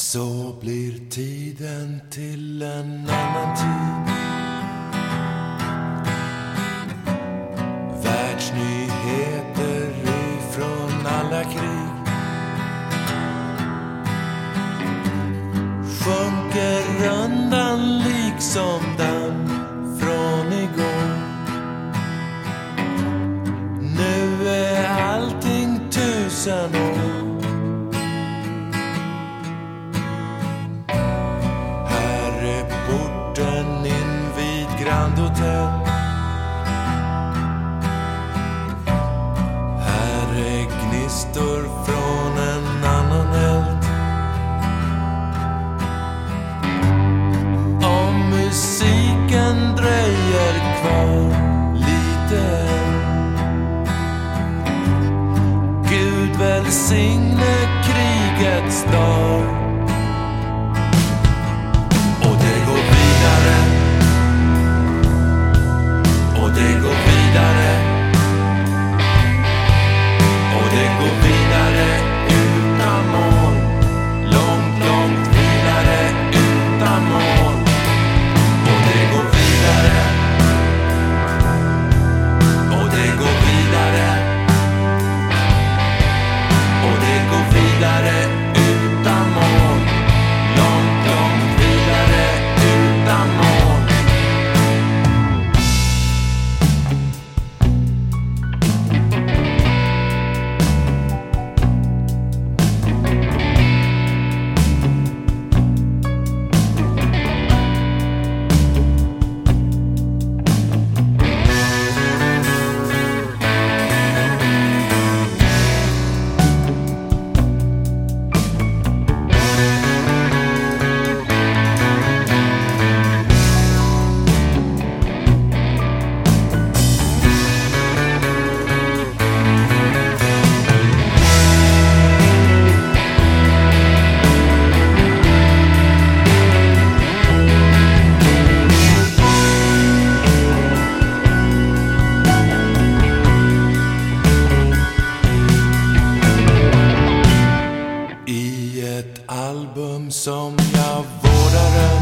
Så blir tiden till en annan tid. Världsnyheter ifrån alla krig. Sjunker undan liksom damm från igår. Nu är allting 1000 år. Porten in vid Grand Hotel. Här är gnistor från en annan eld. Om musiken dröjer kvar lite än. Gud välsigne krigets dag. Och det går vidare. Och det går vidare utan mål. Långt, långt vidare utan mål. Och det går vidare. Och det går vidare. Och det går vidare utan mål. Långt, långt vidare utan mål. Album som jag vårdar.